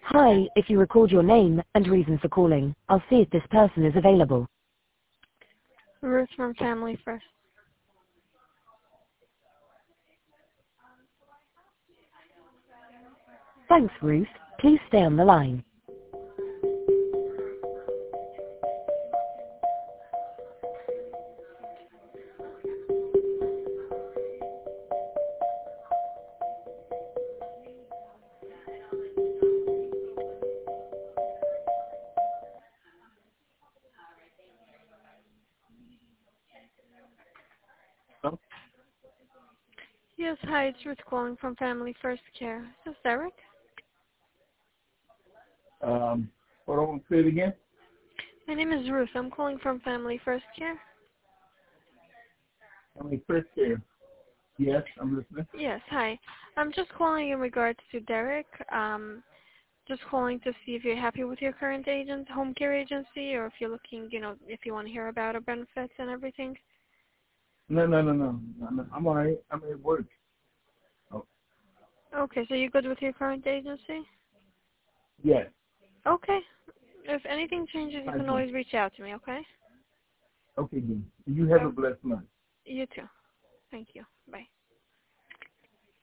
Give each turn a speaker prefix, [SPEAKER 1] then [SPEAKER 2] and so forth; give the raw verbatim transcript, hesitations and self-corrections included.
[SPEAKER 1] Hi, if you record your name and reason for calling, I'll see if this person is available.
[SPEAKER 2] Ruth from Family First.
[SPEAKER 1] Thanks, Ruth. Please stay on the line.
[SPEAKER 3] Hello?
[SPEAKER 2] Yes, hi, it's Ruth calling from Family First Care. Is this Derek?
[SPEAKER 3] Um, hold on, say it again.
[SPEAKER 2] My name is Ruth. I'm calling from Family First Care.
[SPEAKER 3] I mean, first care. Yes, I'm listening.
[SPEAKER 2] Yes, hi. I'm just calling in regards to Derek. Um, just calling to see if you're happy with your current agent, home care agency, or if you're looking, you know, if you want to hear about our benefits and everything.
[SPEAKER 3] No, no, no, no. I'm, I'm all right. I'm at work. Oh,
[SPEAKER 2] Okay, so you're good with your current agency?
[SPEAKER 3] yes.
[SPEAKER 2] Okay. If anything changes, you
[SPEAKER 3] Thank
[SPEAKER 2] can
[SPEAKER 3] you.
[SPEAKER 2] always reach out to me, okay?
[SPEAKER 3] Okay, then. You have a
[SPEAKER 2] Oh,
[SPEAKER 3] blessed month.
[SPEAKER 2] you too. Thank you. Bye.